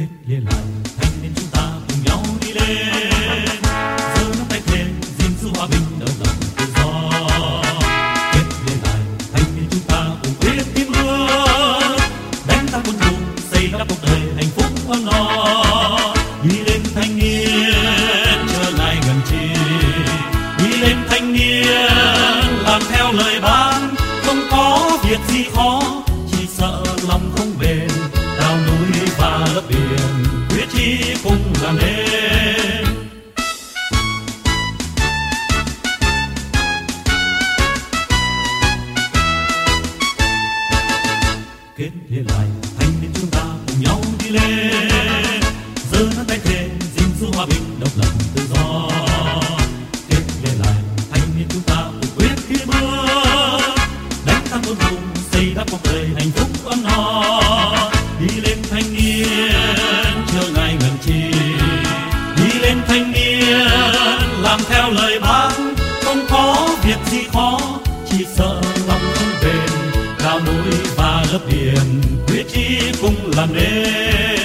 kết nghĩa lại thanh niên chúng ta cùng nhau đi lên, giơ nắm tay thêm gìn giữ hòa bình độc lập tự do. Kết nghĩa lại thanh niên chúng ta cùng quyết tiến bước, đánh tan quân thù xây đắp cuộc đời hạnh phúc ấm no. Đi lên thanh niên trở lại gần chi, đi lên thanh niên làm theo lời bác, không có việc gì khó, chỉ sợ lòng không bền, đào núi và lấp biển quyết chí cùng làm nên. Kết nghĩa lại thanh niên chúng ta cùng nhau đi lên, giơ nắm tay thề gìn giữ hòa bình độc lập tự do. Kết nghĩa lại thanh niên chúng ta cùng quyết tiến bước, đánh tan quân thù xây đắp cuộc đời hạnh phúc ấm no. Đi lên thanh niên chờ ngày gần chi, đi lên thanh niên làm theo lời bác, không có việc gì khó, chỉ sợ lòng không bền, đào núi và lấp biển quyết chí cùng làm nên.